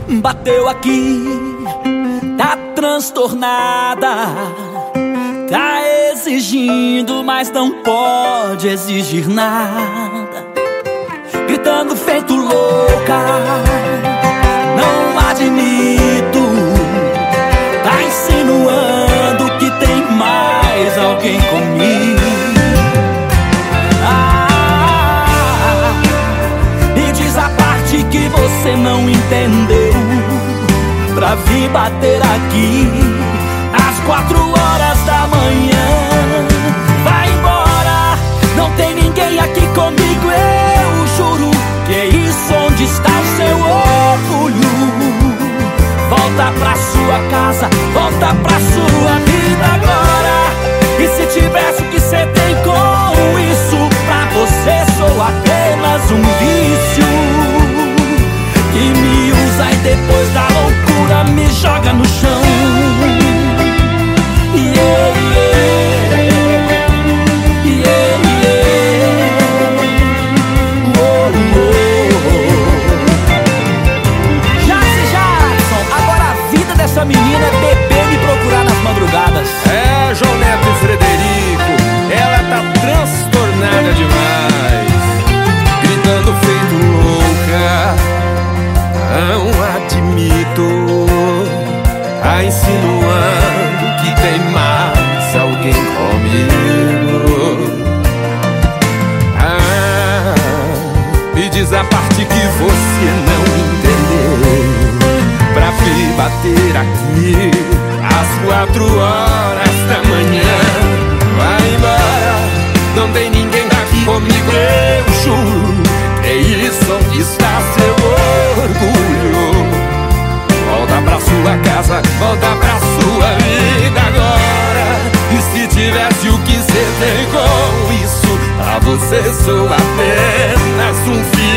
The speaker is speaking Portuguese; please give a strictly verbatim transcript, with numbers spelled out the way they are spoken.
Bateu aqui, tá transtornada, tá exigindo, mas não pode exigir nada. Gritando feito louca, não admito. Tá insinuando que tem mais alguém comigo. Ah, e diz a parte que você não entendeu pra vir bater aqui às quatro horas da manhã. Vai embora, não tem ninguém aqui comigo, eu juro. Que é isso, onde está o seu orgulho? Volta pra sua casa, volta pra sua vida agora. E se tivesse o que cê tem com isso, pra você sou apenas um vício que me usa e depois da loucura me joga no chão. Yeah, yeah, yeah, yeah. Oh, oh, oh. Jace Jackson, agora a vida dessa menina é beber e me procurar nas madrugadas. É, João Neto e Frederico, ela tá transtornada demais, gritando feito louca. Não admito, tá insinuando que tem mais alguém comigo. Ah, me diz a parte que você não entendeu pra vir bater aqui às quatro horas da manhã. Vai embora, não tem ninguém aqui comigo, eu juro. É isso, onde está seu orgulho? Volta pra sua casa, volta pra sua vida agora. E se tivesse o que cê tem com isso, pra você sou apenas um filho